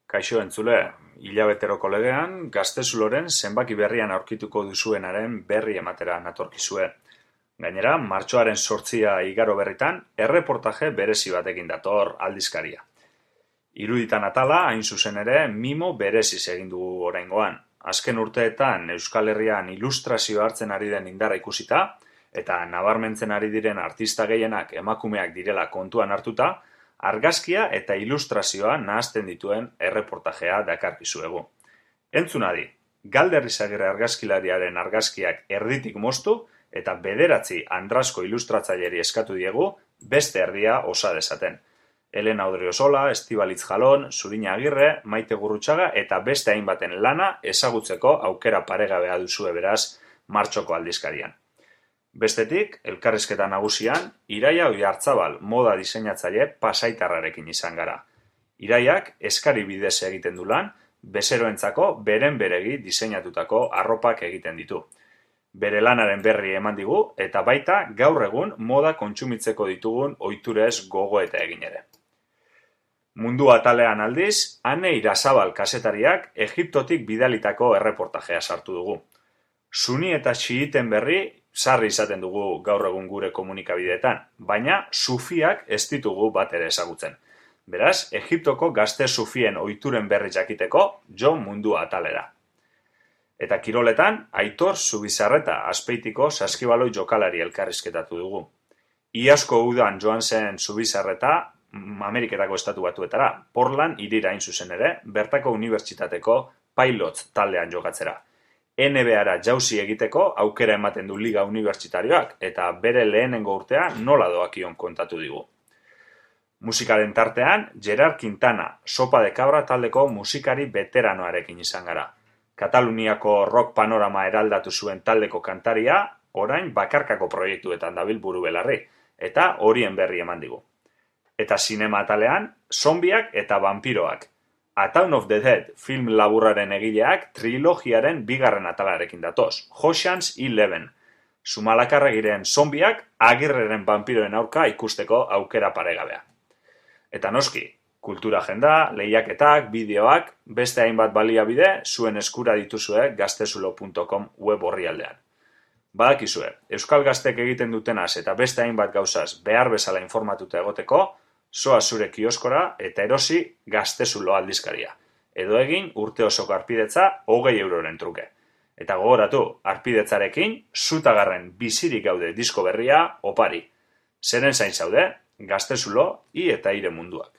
Kaixo entzule, hilabeteroko legean, Gaztezuloren zenbaki berrian aurkituko duzuenaren berri ematera natorkizue. Gainera, martxoaren 8 igaro berritan, erreportaje berezi batekin dator aldizkaria. Iruditan atala, hain zuzen ere, mimo bereziz egin dugu oraingoan. Azken urteetan Euskal Herrian ilustrazio hartzen ari den indarra ikusita, eta nabarmentzen ari diren artista gehienak emakumeak direla kontuan hartuta, argazkia eta ilustrazioa nahasten dituen erreportajea dakarkizuegu. Entzun adi, Galder Izagirre argazkilariaren argazkiak erditik moztu eta 9 andrazko ilustratzaileri eskatu diegu beste erdia osa dezaten. Elena Odriozola, Estibalitz Jalon, Zurina Agirre, Maite Gurrutxaga eta beste hainbaten lana ezagutzeko aukera paregabea duzue beraz martxoko aldizkarian. Bestetik, elkarrizketa nagusian, Iraia Oiartzabal moda diseinatzaile pasaitarrarekin izan gara. Iraiak eskari bidez egiten du lan, bezeroentzako beren beregi diseinatutako arropak egiten ditu. Bere lanaren berri eman digu eta baita gaur egun moda kontsumitzeko ditugun ohiturez gogoeta egin ere. Mundu atalean aldiz, Ane Irazabal kazetariak Egiptotik bidalitako erreportajea sartu dugu. Suni eta xiiten berri sarri izaten dugu gaur egun gure komunikabideetan, baina sufiak ez ditugu bat ere ezagutzen. Beraz, Egiptoko gazte sufien ohituren berri jakiteko jo mundu atalera. Eta kiroletan, Aitor Zubizarreta Azpeitiko saskibaloi jokalari elkarrizketatu dugu. Iazko udan joan zen Zubizarreta Ameriketako estatu batuetara, Portland hirira hain zuzen ere, bertako unibertsitateko Pilots taldean jokatzera. NBA-ra jauzi egiteko aukera ematen du liga unibertsitarioak eta bere lehenengo urtea nola doakion kontatu digu. Musikaren tartean, Gerard Quintana, Sopa de Cabra taldeko musikari veteranoarekin izan gara. Kataluniako rock panorama eraldatu zuen taldeko kantaria, orain bakarkako proiektuetan dabil buru belarri, eta horien berri eman digu. Eta sinema atalean, zombiak eta vampiroak. A Town of the Dead film laburraren egileak trilogiaren 2. atalarekin datoz, Ocean's 11. Zumalakarregiren zombiak Agirreren vampiroen aurka ikusteko aukera paregabea. Eta noski, kultura agenda, lehiaketak, bideoak, beste hainbat baliabide zuen eskura dituzue gaztezulo.com web orrialdean. Badakizue, Euskal Gaztek egiten dutenaz eta beste hainbat gauzaz behar bezala informatuta egoteko, zoa zure kioskora eta erosi Gaztezulo aldizkaria. Edo egin urte osoko arpidetza 20 euroren truke. Eta gogoratu, arpidetzarekin, zutagarren bizirik gaude disko berria opari. Zeren zain zaude, Gaztezulo, i eta ire munduak.